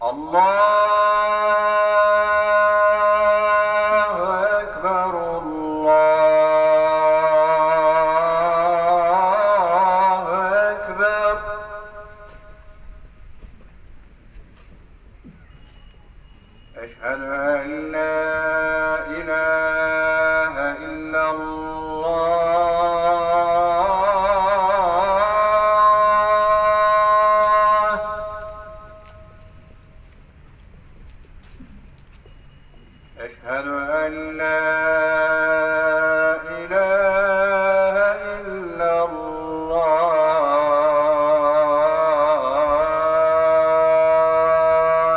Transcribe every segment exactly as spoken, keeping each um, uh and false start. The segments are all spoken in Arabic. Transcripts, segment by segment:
الله أكبر الله أكبر. أشهد أن لا إله إلا الله. أشهد أن لا إله إلا الله.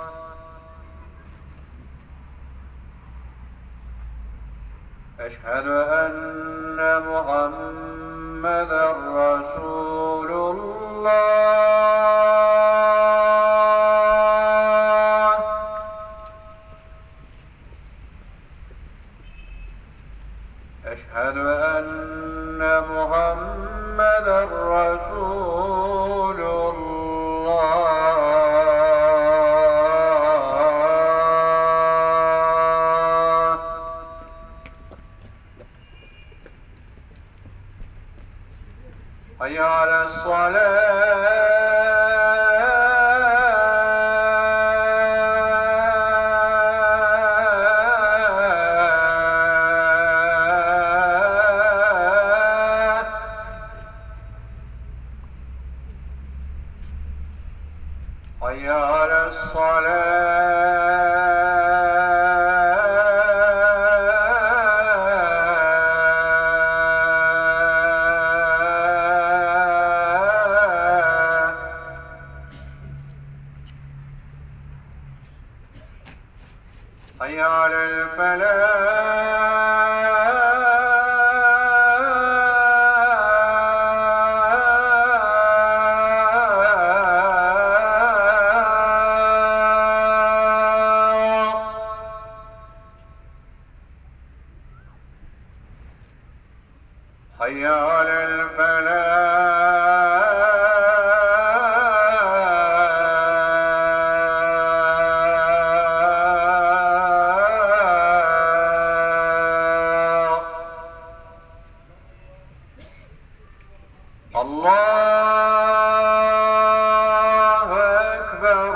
أشهد أن محمدًا رسول الله. أشهد أن محمدًا رسول الله. حي على الصلاة. حي على الصلاة. حي على الفلاح. حي على الفلاح. الله أكبر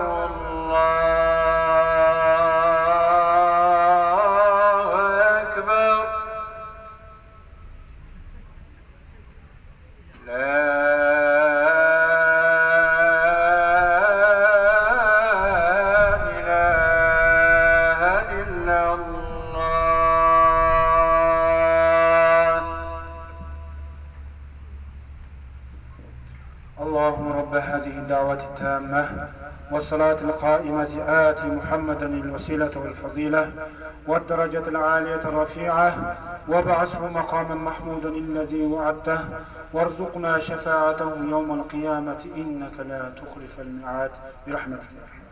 الله أكبر. لا إله إلا الله. اللهم رب هذه الدعوة التامة والصلاة القائمة آت محمدا الوسيلة والفضيلة والدرجة العالية الرفيعة وابعثه مقاما محمودا الذي وعدته وارزقنا شفاعته يوم القيامة إنك لا تخلف الميعاد برحمتك.